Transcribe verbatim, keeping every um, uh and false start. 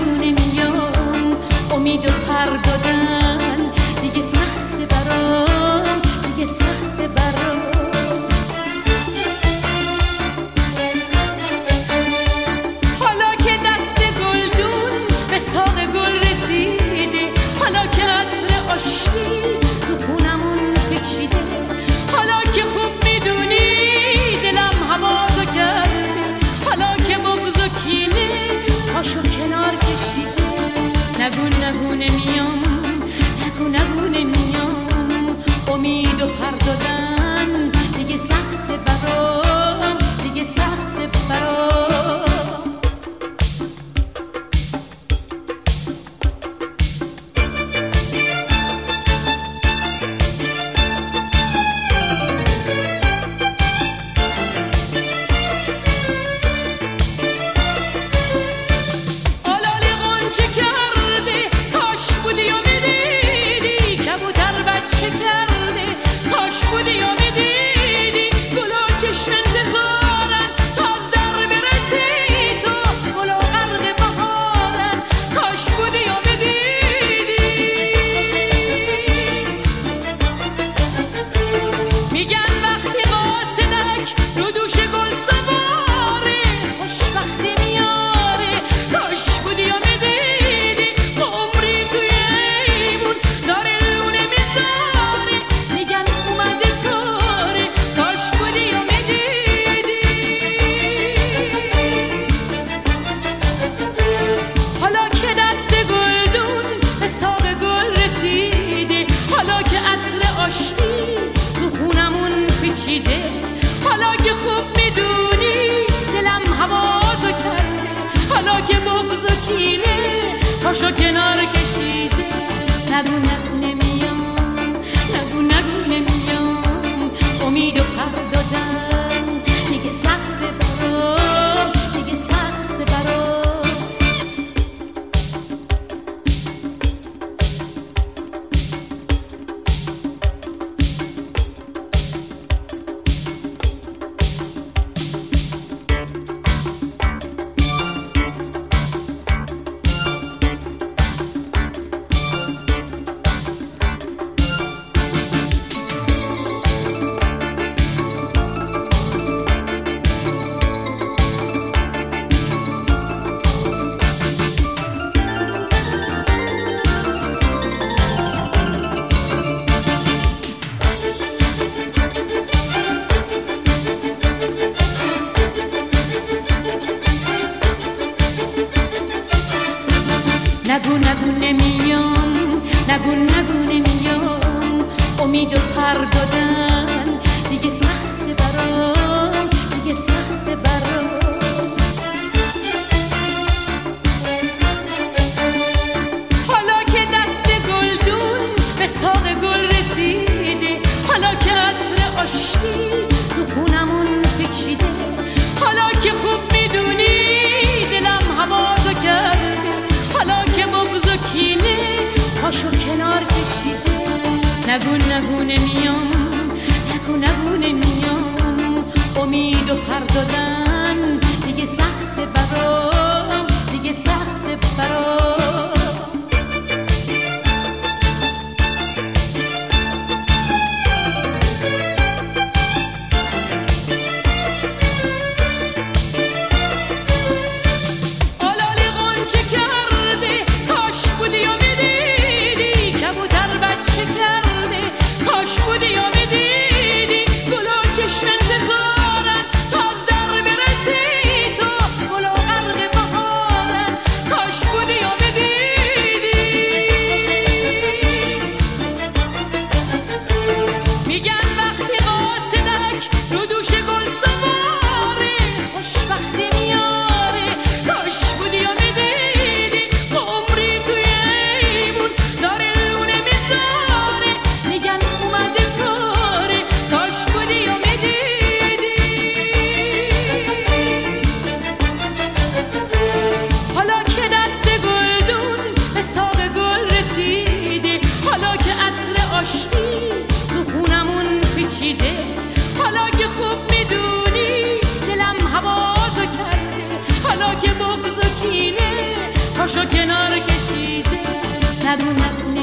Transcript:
نگونه میام امید و پر دادن دیگه سخته برام، دیگه سخته برام. حالا که دست گلدون به ساق گل رسیده، حالا که عطر آشتی تو خونمون پیچیده، حالا که خوب میدونی دلم هوازو کرده، حالا که بغض و کینه پاشو کنار کشیده. نگو نگو نمیام، نگو نگو نمیام امید و پر دادن دیگه سخته برام، دیگه سخته برام. حالا که خوب میدونی دلم هوازو کرده، حالا که بغض و کینه پاشو کنار کشیده. نگو نگو نمیام، نگو نگو نمیام امید و پر دادن دیگه سخته برام، دیگه سخته برام. نگو نگو نمیام، نگو نگو نمیام امید و پر دادن دیگه سخته برام، دیگه سخته برام. حالا که دست گلدون به ساق گل رسیده، حالا که عطر آشتی تو خونمون پیچیده، حالا که خوب میدونی دلم هوازو کرده، حالا که بغض و کینه پاشو کنار کشیده. نگو نگو نمیام، نگو نگو نمیام امید و پر دادن دیگه سخته برام، دیگه سخته برام. بودی و میدیدی گل و چشم انتظارت تاز در کنار کشیده. نگو نگو